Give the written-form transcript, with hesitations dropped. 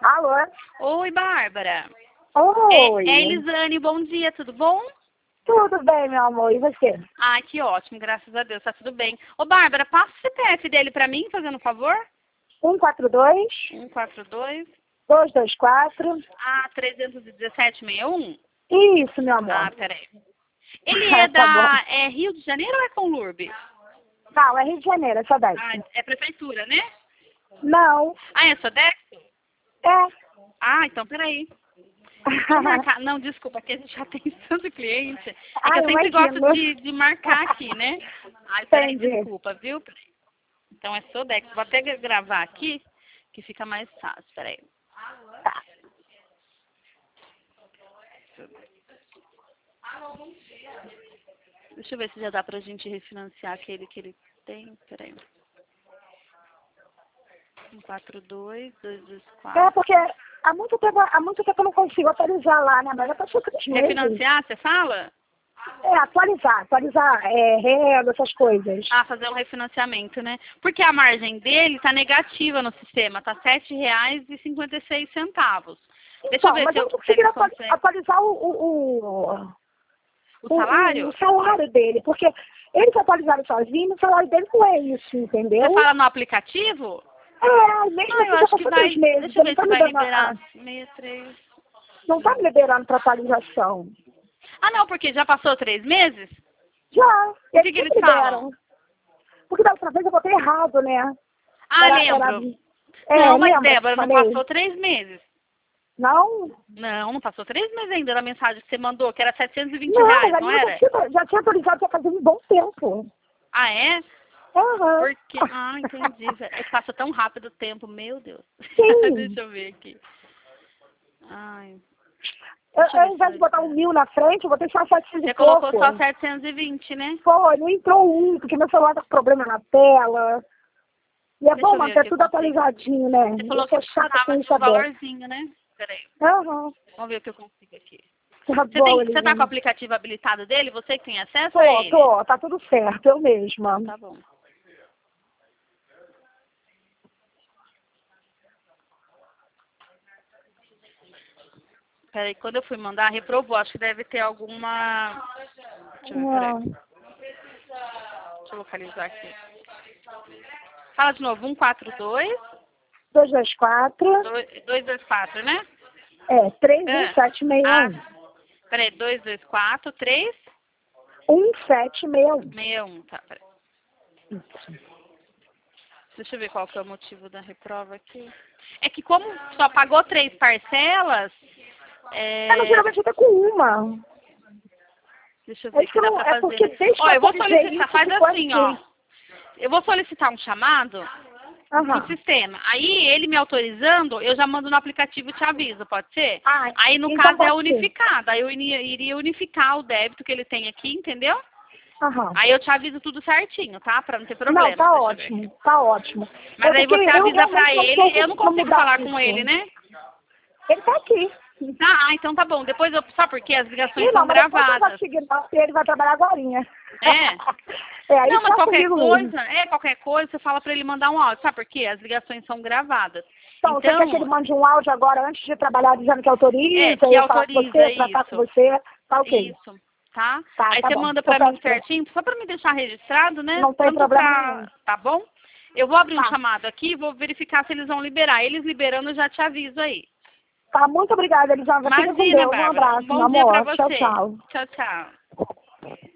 Alô? Oi, Bárbara. Oi. É Elisane, bom dia, tudo bom? Tudo bem, meu amor, e você? Ai, que ótimo, graças a Deus, tá tudo bem. Ô, Bárbara, passa o CPF dele pra mim, fazendo um favor? 142 142 224. 31761. Isso, meu amor. Ah, peraí. Ele é Tá bom. Rio de Janeiro ou é Conlurb? Não, é Rio de Janeiro, é Sodexo. Ah, é prefeitura, né? Não, Ah, é Sodexo? é. Ah, então peraí. Deixa eu marcar. Não, desculpa, aqui a gente já tem tanto cliente. É que Ah, eu sempre imagino. gosto de marcar aqui, né? Ai, peraí, Entendi. desculpa, viu? Então é Sodex. Vou até gravar aqui, que fica mais fácil. Peraí. Tá. Deixa eu ver se já dá pra gente refinanciar aquele que ele tem. Peraí. 142 É 224. porque há muito tempo eu não consigo atualizar lá, né? Mas já passou 3 meses. Refinanciar, você fala? É, atualizar, renda, essas coisas. Ah, fazer um refinanciamento, né? Porque a margem dele tá negativa no sistema, tá R$7,56. Deixa eu Então, ver mas se eu não se ele consegui consegue. atualizar O o salário? salário dele, porque eles atualizaram sozinhos, o salário dele não é isso, Você entendeu? fala no aplicativo? É, mesmo Ah, eu assim já acho que passou vai. 3 meses, Deixa eu ele não ver tá se me vai dando liberar 63. não tá me liberando para atualização. Ah, não, porque já passou 3 meses? Já, O que eles que eles sempre falam? liberam. Porque da outra vez eu botei errado, né? Ah, lembro. Não, mas Lembra que eu Débora, não falei? passou 3 meses. Não? Não passou 3 meses ainda na mensagem que você mandou, que era R$720, Não, mas não ali eu era? já tinha atualizado já fazia um bom tempo. Ah, é? Aham. Porque. Ah, entendi. É que passa tão rápido o tempo, meu Deus. Sim. Deixa eu ver aqui. Ai. Eu, Deixa eu ao ver se invés de vai botar ser. 1.000 na frente, eu botei só 700 e Você colocou pouco. só 720, né? Pô, não entrou porque meu celular tá com problema na tela. E é Deixa bom eu ver manter aqui, eu tudo consigo. atualizadinho, né? Você Eu falou que sou chata precisava com de isso um aberto. valorzinho, né? Peraí. Aham. Vamos ver o que eu consigo aqui. Tá bom, Você tá com o Elisane. aplicativo habilitado dele? Você que tem acesso a ele? Tô, tá tudo certo, eu mesma. Então tá bom. Peraí, quando eu fui mandar, reprovou. Acho que deve ter alguma. Deixa eu ver, peraí. Não. Deixa eu localizar aqui. Fala de novo, 142 224, 224, né? 31761. Peraí, 224 3 1761. 61, tá, peraí. Deixa eu ver qual que é o motivo da reprova aqui. É que como só pagou 3 parcelas, Mas geralmente até com uma. deixa eu É, ver o que dá pra fazer. porque desde que Ó, eu eu vou atualizei solicitar, isso, faz ficou assim, ó. assim. Eu vou solicitar um chamado pro Aham. sistema. Aí, ele me autorizando, eu já mando no aplicativo e te aviso, pode ser? Ah, Aí, no então caso, é pode ser. unificado. Aí, eu iria unificar o débito que ele tem aqui, entendeu? Aham. Aí, eu te aviso tudo certinho, tá? Pra não ter Não, problema. tá Deixa eu ver aqui. ótimo, tá ótimo. Mas aí, Porque você eu avisa pra realmente não ele. tô Eu não conseguindo consigo mudar falar com ele, isso. né? Ele tá aqui. Ah, então tá bom. Depois eu. Sabe por quê? As ligações Ih, são não, mas depois eu não gravadas. consigo não, porque ele vai trabalhar agorinha. É? Aí Não, mas só qualquer comigo mesmo. coisa, você fala pra ele mandar um áudio. Sabe por quê? As ligações são gravadas. Então, você quer que ele Então, mande um áudio agora antes de trabalhar dizendo que autoriza, que eu falar com autoriza você, tratar com isso. você, tá ok. Isso, tá? Tá, Aí tá você bom. manda Eu pra mim peço pra... certinho, só pra me deixar registrado, né? Não tem Tanto problema pra. nenhum. Tá bom? Eu vou abrir um Tá. chamado aqui e vou verificar se eles vão liberar. Eles liberando, eu já te aviso aí. Tá, muito obrigada, Elisandra. Fica com Imagina, Deus. Um Bárbara. Um abraço, meu bom dia pra amor. Tchau, você. tchau. Tchau, tchau.